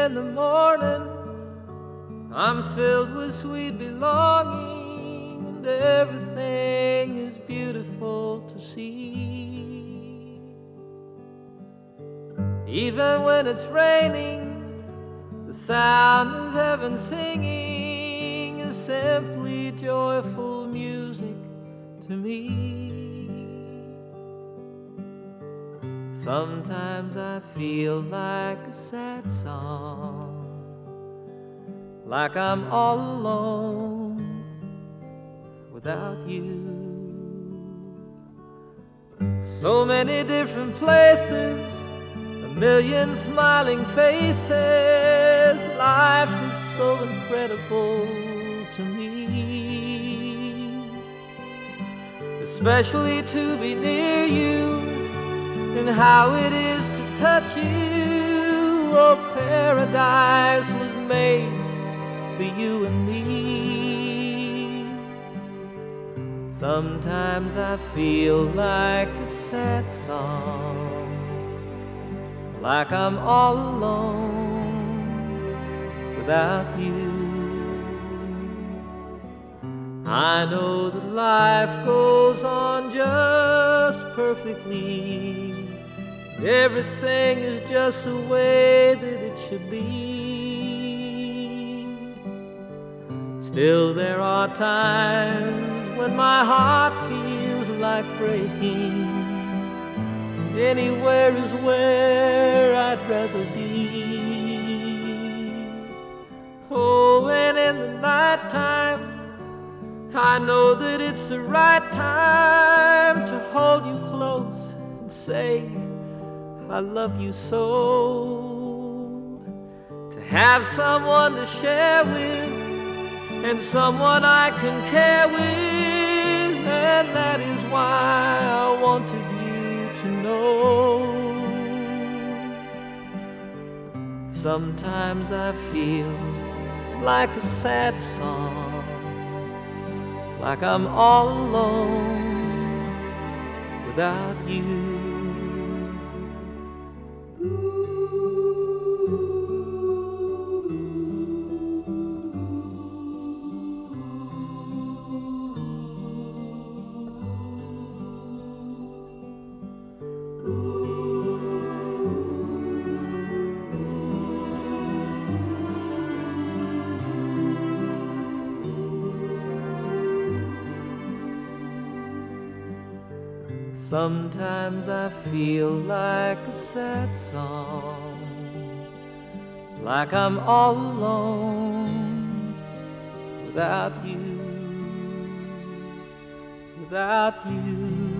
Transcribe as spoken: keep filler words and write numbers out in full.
in the morning, I'm filled with sweet belonging, and everything is beautiful to see. Even when it's raining, the sound of heaven singing is simply joyful music to me. Sometimes I feel like a sad song, like I'm all alone without you. So many different places, a million smiling faces. Life is so incredible to me, especially to be near you, and how it is to touch you. Oh, paradise was made for you and me. Sometimes I feel like a sad song, like I'm all alone without you. I know that life goes on just perfectly, everything is just the way that it should be. Still there are times when my heart feels like breaking. Anywhere is where I'd rather be. Oh, and in the nighttime, I know that it's the right time to hold you close and say, I love you so. To have someone to share with, and someone I can care with, and that is why I wanted you to know. Sometimes I feel like a sad song, like I'm all alone without you. Sometimes I feel like a sad song, like I'm all alone without you, without you.